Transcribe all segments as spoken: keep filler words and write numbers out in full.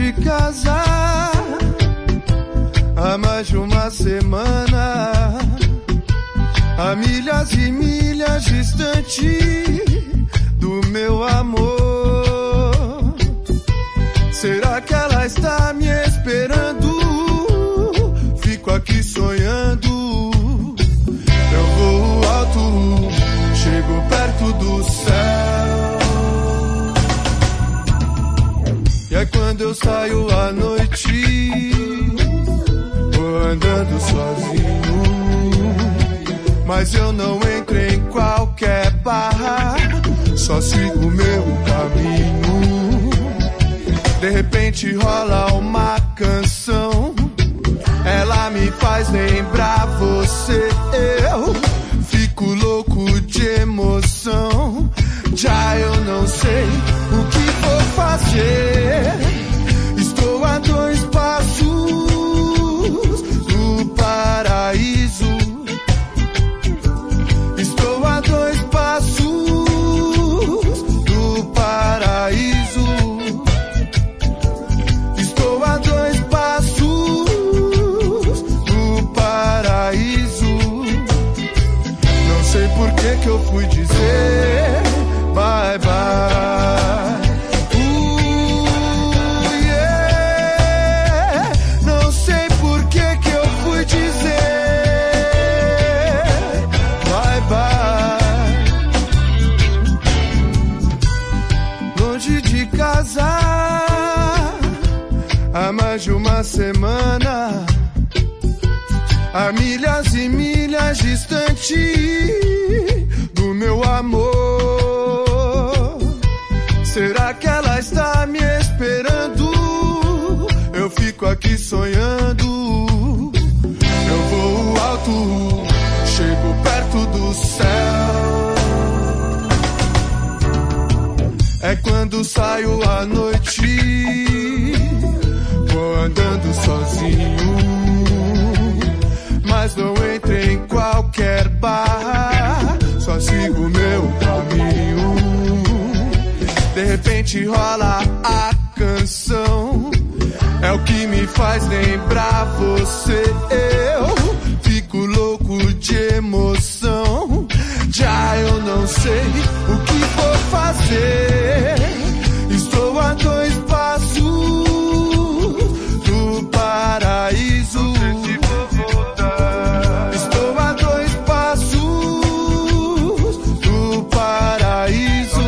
de casa há mais de uma semana, a milhas e milhas distante do meu amor. Será que ela está me esperando? Fico aqui sonhando. Eu vou alto, chego perto do céu. E é quando eu saio à noite, vou andando sozinho, mas eu não entro em qualquer barra, só sigo meu caminho. De repente rola uma canção, ela me faz lembrar você. Eu fico louco de emoção, já eu não sei o que vou fazer. Estou a dois passos do paraíso. Estou a dois passos do paraíso. Estou a dois passos do paraíso. Não sei por que que eu fui dizer bye bye. Uh, yeah. Não sei por que que eu fui dizer bye bye. Longe de casa há mais de uma semana, a milhas e milhas distante do meu amor. Será que ela está me esperando? Eu fico aqui sonhando. Eu vou alto, chego perto do céu. É quando saio à noite, vou andando sozinho, mas não entro em qualquer barra, só sigo meu caminho. De repente rola a canção, é o que me faz lembrar você. Eu fico louco de emoção, já eu não sei o que vou fazer. Estou a dois passos do paraíso. Estou a dois passos do paraíso.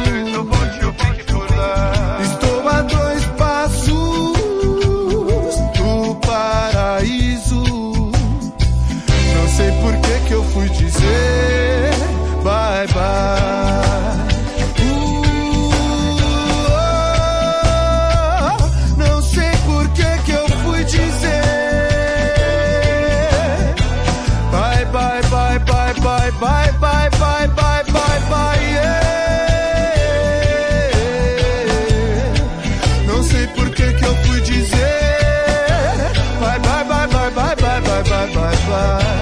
Estou a dois passos do paraíso. Não sei por que que eu fui dizer bye bye. Bye, bye, bye, bye, bye, bye, bye, yeah. Não sei por que que eu fui dizer bye, bye, bye, bye, bye, bye, bye, bye, bye, bye.